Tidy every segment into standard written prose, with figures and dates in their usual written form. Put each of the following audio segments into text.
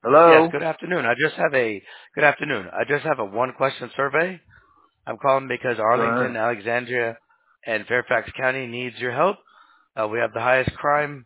Yes, Hello? good afternoon. Good afternoon. I just have a one question survey. I'm calling because Go Arlington, ahead. Alexandria, and Fairfax County needs your help. We have the highest crime,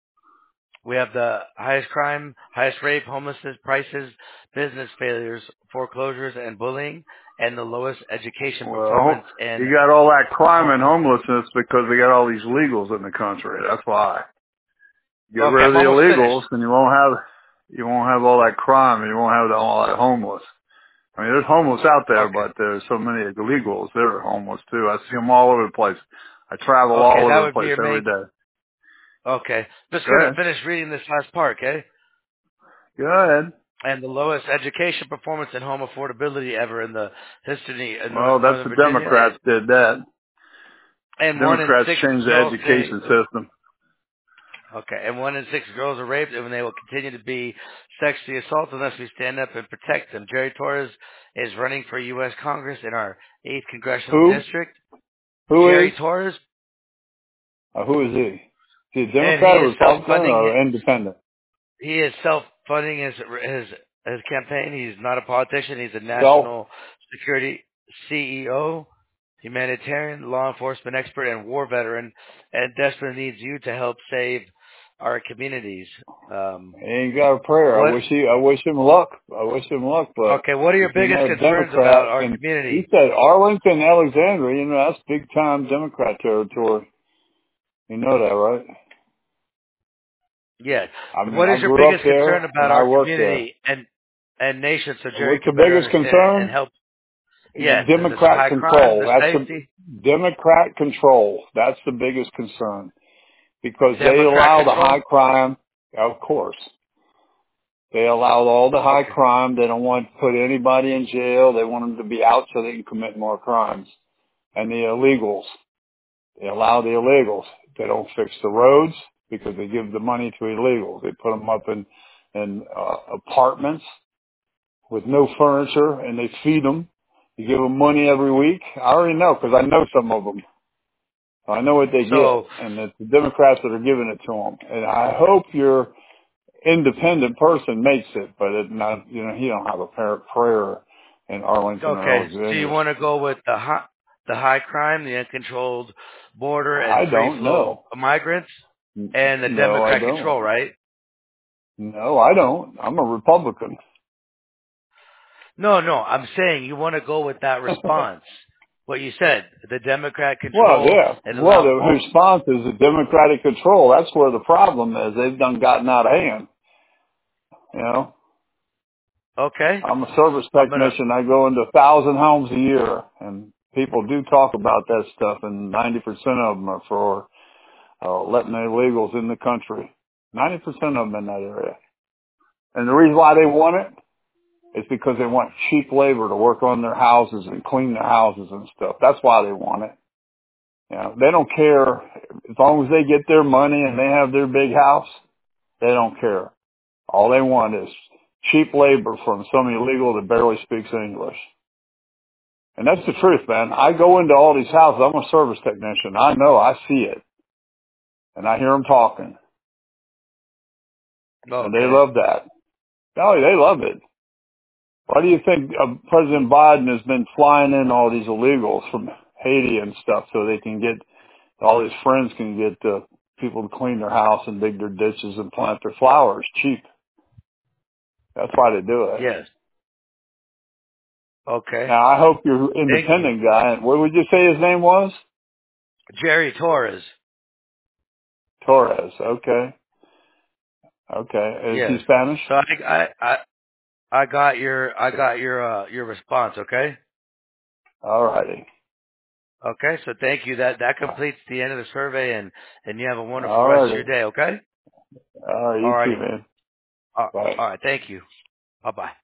highest rape, homelessness, prices, business failures, foreclosures, and bullying, and the lowest education Well, performance and you got all that crime and homelessness. homelessness because we got all these illegals in the country. That's why. Get Okay, rid of I'm the almost finished. illegals and you won't have all that crime and you won't have all that homeless. I mean, there's homeless out there, Okay. but there's so many illegals that are homeless too. I see them all over the place. I travel Okay, all that over the would be place your every main. day. Okay, just Go gonna ahead. finish reading this last part, okay? Go ahead. And the lowest education performance and home affordability ever in the history of Well, that's Northern the Virginia, Democrats did that. and one in Democrats six changed the girls say, education system. okay, and one in six girls are raped, and they will continue to be sexually assaulted unless we stand up and protect them. Jerry Torres is running for U.S. Congress in our 8th congressional Who? district. Who is? Jerry Torres, Who is he? Is he a and he Democrat or is Republican self-funding. or independent? He is self-funding his campaign. He's not a politician. He's a Self. national security CEO, humanitarian, law enforcement expert, and war veteran, and desperately needs you to help save our communities. He ain't got a prayer. What? I wish him luck. I wish him luck, but Okay. What are if your he's biggest not a concerns about Democrat, our and he community? said Arlington, Alexandria, that's big time Democrat territory. You know that, right? Yes. I mean, What I is your grew up biggest concern there and about I our worked there. community and nation, so Jerry What's the can better biggest understand and concern? help? Yes. Is this Democrat high crime, control. the That's the safety, Democrat control. That's the biggest concern because they Democrat allow the high control? crime. Of course. They allow all the high Okay. crime. They don't want to put anybody in jail. They want them to be out so they can commit more crimes. And the illegals, they allow the illegals. They don't fix the roads because they give the money to illegals. They put them up in apartments with no furniture and they feed them. You give them money every week. I already know because I know some of them. I know what they So, get, and it's the Democrats that are giving it to them. And I hope your independent person makes it, but it not, he don't have a prayer in Arlington or okay. So you Alexandria. want to go with the high crime, the uncontrolled border, and I free don't flow know. of migrants, and the No, I Democrat don't. control, right? No, I don't. I'm a Republican. No, no. I'm saying you want to go with that response. What you said, the Democrat Well, control yeah. and Well, allow. the response is the Democratic control. That's where the problem is. They've done gotten out of hand. You know, Okay. I'm a service I'm gonna. technician. I go into 1,000 homes a year, and people do talk about that stuff, and 90% of them are for letting the illegals in the country. 90% of them in that area. And the reason why they want it is because they want cheap labor to work on their houses and clean their houses and stuff. That's why they want it. You know, they don't care as long as they get their money and they have their big house. They don't care. All they want is cheap labor from some illegal that barely speaks English. And that's the truth, man. I go into all these houses. I'm a service technician. I know. I see it. And I hear them talking. And they Okay. love that. Oh, they love it. Why do you think President Biden has been flying in all these illegals from Haiti and stuff so they can get, all his friends can get people to clean their house and dig their ditches and plant their flowers cheap? That's why they do it. Yes. Okay. Now, I hope your Thank you, independent guy, what would you say his name was? Jerry Torres. Torres. Okay. Okay. Is he Yes. Spanish? So I got your response. Okay. All righty. Okay. So thank you. That completes the end of the survey, and you have a wonderful All rest of your righty. day. Okay. All right. You too, Alrighty. man. All Bye. right. Thank you. Bye bye.